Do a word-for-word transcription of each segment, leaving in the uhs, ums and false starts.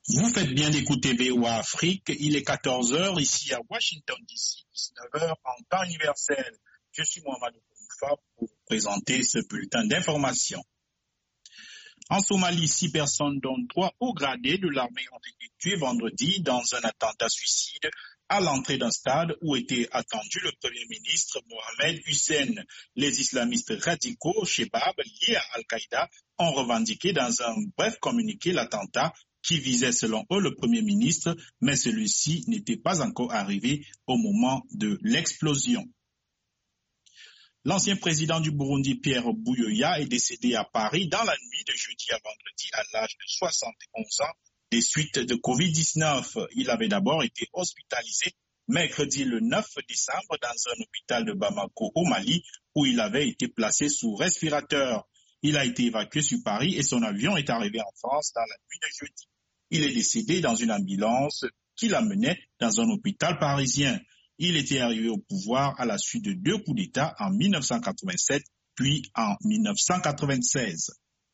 Vous faites bien d'écouter V O A Afrique. Il est quatorze heures ici à Washington D C, dix-neuf heures en temps universel. Je suis Mohamed Oumfa pour vous présenter ce bulletin d'information. En Somalie, six personnes, dont trois hauts gradés de l'armée, ont été tuées vendredi dans un attentat suicide à l'entrée d'un stade où était attendu le Premier ministre Mohamed Hussein. Les islamistes radicaux, Shebab, liés à Al-Qaïda, ont revendiqué dans un bref communiqué l'attentat qui visait selon eux le Premier ministre, mais celui-ci n'était pas encore arrivé au moment de l'explosion. L'ancien président du Burundi, Pierre Buyoya, est décédé à Paris dans la nuit de jeudi à vendredi à l'âge de soixante et onze ans des suites de covid dix-neuf. Il avait d'abord été hospitalisé mercredi le neuf décembre dans un hôpital de Bamako au Mali où il avait été placé sous respirateur. Il a été évacué sur Paris et son avion est arrivé en France dans la nuit de jeudi. Il est décédé dans une ambulance qui l'amenait dans un hôpital parisien. Il était arrivé au pouvoir à la suite de deux coups d'État en mille neuf cent quatre-vingt-sept puis en mille neuf cent quatre-vingt-seize.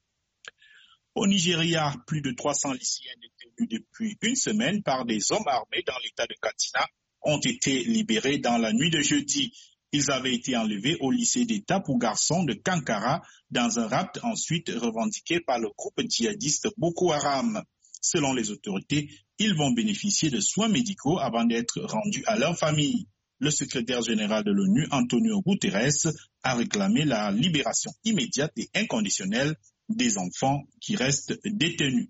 Au Nigeria, plus de trois cents lycéens détenus depuis une semaine par des hommes armés dans l'état de Katsina ont été libérés dans la nuit de jeudi. Ils avaient été enlevés au lycée d'État pour garçons de Kankara dans un rapt ensuite revendiqué par le groupe djihadiste Boko Haram. Selon les autorités, ils vont bénéficier de soins médicaux avant d'être rendus à leur famille. Le secrétaire général de l'ONU, Antonio Guterres, a réclamé la libération immédiate et inconditionnelle des enfants qui restent détenus.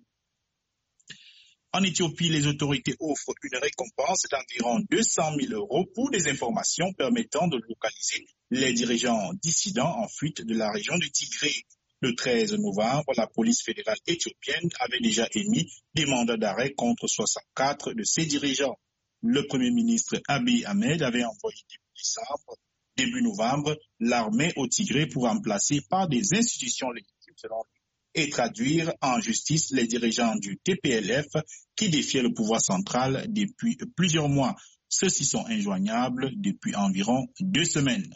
En Éthiopie, les autorités offrent une récompense d'environ deux cent mille euros pour des informations permettant de localiser les dirigeants dissidents en fuite de la région du Tigré. Le treize novembre, la police fédérale éthiopienne avait déjà émis des mandats d'arrêt contre soixante-quatre de ses dirigeants. Le Premier ministre Abiy Ahmed avait envoyé début décembre, début novembre, l'armée au Tigré pour remplacer par des institutions légitimes selon lui et traduire en justice les dirigeants du T P L F qui défiaient le pouvoir central depuis plusieurs mois. Ceux-ci sont injoignables depuis environ deux semaines.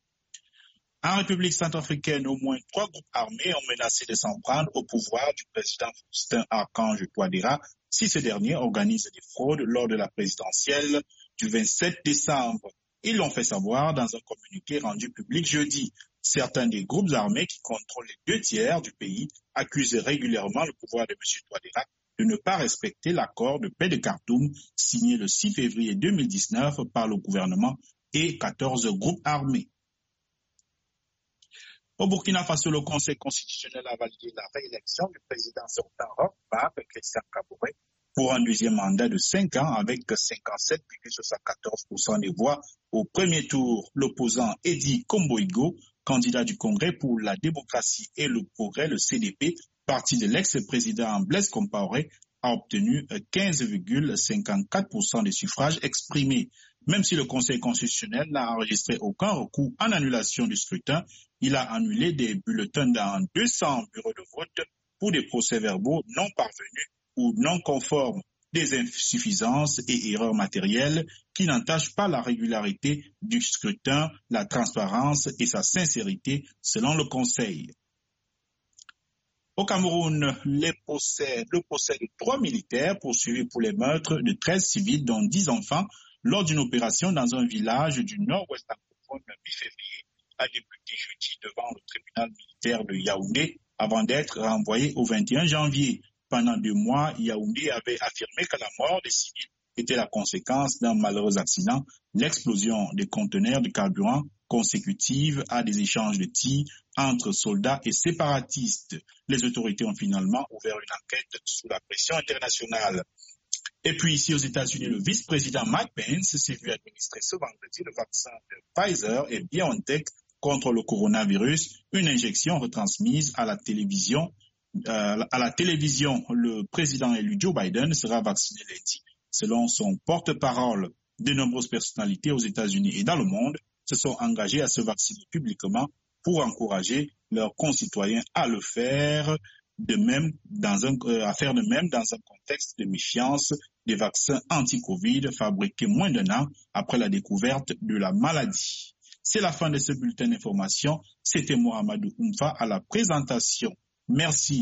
En République centrafricaine, au moins trois groupes armés ont menacé de s'en prendre au pouvoir du président Faustin Archange Touadéra si ce dernier organise des fraudes lors de la présidentielle du vingt-sept décembre. Ils l'ont fait savoir dans un communiqué rendu public jeudi. Certains des groupes armés qui contrôlent les deux tiers du pays accusent régulièrement le pouvoir de M. Touadéra de ne pas respecter l'accord de paix de Khartoum signé le six février deux mille dix-neuf par le gouvernement et quatorze groupes armés. Au Burkina Faso, le Conseil constitutionnel a validé la réélection du président sortant Roch-Marc Christian Kaboré pour un deuxième mandat de cinq ans avec cinquante-sept virgule soixante-quatorze pour cent des voix au premier tour. L'opposant Edi Komboigo, candidat du Congrès pour la démocratie et le progrès, le C D P, parti de l'ex-président Blaise Compaoré, a obtenu quinze virgule cinquante-quatre pour cent des suffrages exprimés. Même si le Conseil constitutionnel n'a enregistré aucun recours en annulation du scrutin, il a annulé des bulletins dans deux cents bureaux de vote pour des procès-verbaux non parvenus ou non conformes, des insuffisances et erreurs matérielles qui n'entachent pas la régularité du scrutin, la transparence et sa sincérité selon le Conseil. Au Cameroun, les procès, le procès de trois militaires poursuivis pour les meurtres de treize civils, dont dix enfants, lors d'une opération dans un village du nord-ouest anglophone mi-février, a débuté jeudi devant le tribunal militaire de Yaoundé avant d'être renvoyé au vingt et un janvier. Pendant deux mois, Yaoundé avait affirmé que la mort des civils était la conséquence d'un malheureux accident, l'explosion des conteneurs de carburant consécutive à des échanges de tirs entre soldats et séparatistes. Les autorités ont finalement ouvert une enquête sous la pression internationale. Et puis ici aux États-Unis, le vice-président Mike Pence s'est vu administrer ce vendredi le vaccin de Pfizer et BioNTech contre le coronavirus, une injection retransmise à la télévision. Euh, à la télévision, le président élu Joe Biden sera vacciné lundi. Selon son porte-parole, de nombreuses personnalités aux États-Unis et dans le monde se sont engagées à se vacciner publiquement pour encourager leurs concitoyens à le faire. De même dans un, euh, à faire de même dans un contexte de méfiance des vaccins anti-Covid fabriqués moins d'un an après la découverte de la maladie. C'est la fin de ce bulletin d'information. C'était Mohamed Oumfa à la présentation. Merci.